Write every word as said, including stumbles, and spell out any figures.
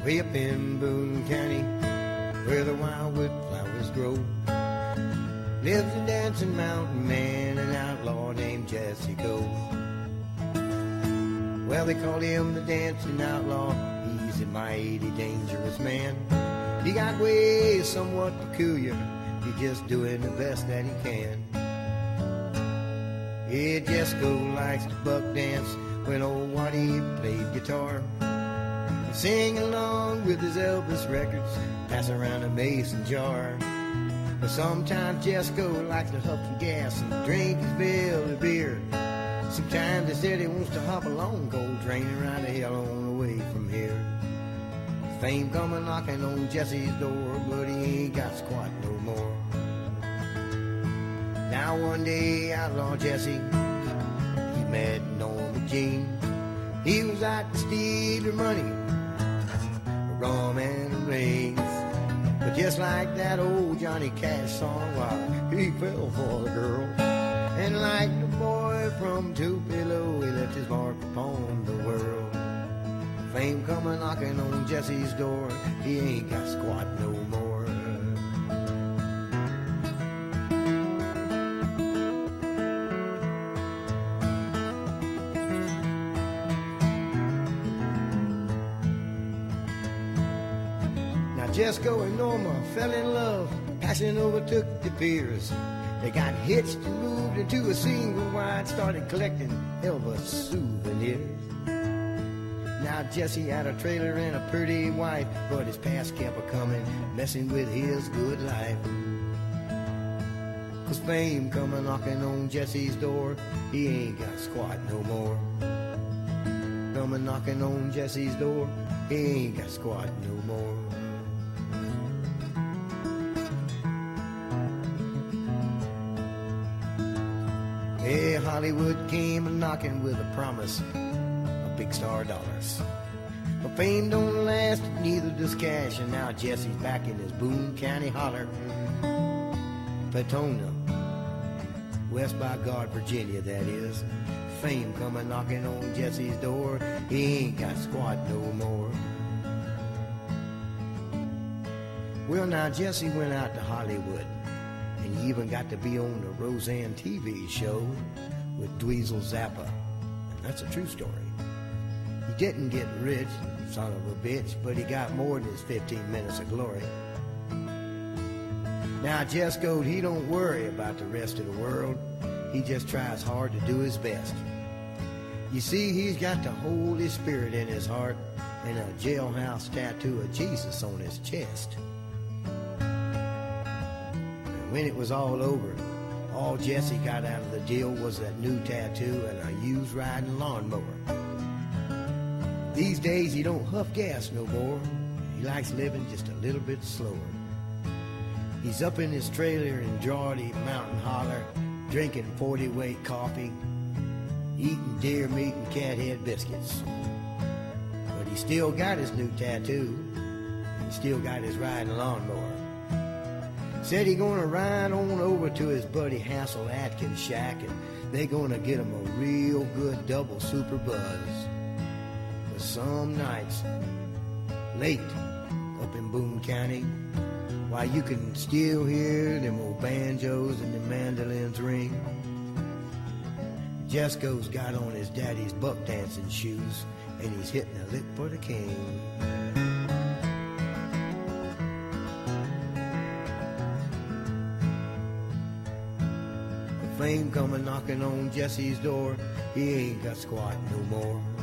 way up in Boone County, where the wildwood flowers grow, lives a dancing mountain man, an outlaw named Jesse Cole. Well, they call him the dancing outlaw. He's a mighty dangerous man. He got ways somewhat peculiar. He's just doing the best that he can. Yeah, Jesco likes to buck dance when old Waddy played guitar, and sing along with his Elvis records, pass around a mason jar. But sometimes Jesco likes to huff some gas and drink his fill of beer. Sometimes he said he wants to hop a long cold train and ride the hell on away from here. Fame coming knocking on Jesse's door, but he ain't got squat no more. Now one day outlaw Jesse, he met Norma Jean. He was out to steal her money, rum and rings. But just like that old Johnny Cash song, why, he fell for the girl. And like the boy from Tupelo, he left his mark upon the world. Fame coming knocking on Jesse's door, he ain't got squat no more. Now Jesco and Norma fell in love, passion overtook the peers. They got hitched and moved into a single wide, started collecting Elvis souvenirs. Now Jesse had a trailer and a pretty wife, but his past kept a-coming, messing with his good life. Cause fame coming knocking on Jesse's door, he ain't got squat no more. Coming knocking on Jesse's door, he ain't got squat no more. Hey, Hollywood came a-knocking with a promise of big star dollars. But fame don't last, neither does cash, and now Jesse's back in his Boone County holler. Petona, west by God, Virginia, that is. Fame coming knocking on Jesse's door, he ain't got squat no more. Well, now Jesse went out to Hollywood, and he even got to be on the Roseanne T V show with Dweezil Zappa. And that's a true story. He didn't get rich, son of a bitch, but he got more than his fifteen minutes of glory. Now Jesco, he don't worry about the rest of the world. He just tries hard to do his best. You see, he's got the Holy Spirit in his heart and a jailhouse tattoo of Jesus on his chest. When it was all over, all Jesse got out of the deal was that new tattoo and a used riding lawnmower. These days he don't huff gas no more. He likes living just a little bit slower. He's up in his trailer in Geordie Mountain Holler, drinking forty weight coffee, eating deer meat and cat head biscuits. But he still got his new tattoo. He still got his riding lawnmower. Said he gonna ride on over to his buddy Hansel Atkins' shack, and they gonna get him a real good double super buzz. But some nights, late up in Boone County, why, you can still hear them old banjos and the mandolins ring. Jesco's got on his daddy's buck dancing shoes, and he's hitting a lick for the king. Fame coming knocking on Jesse's door, he ain't got squat no more.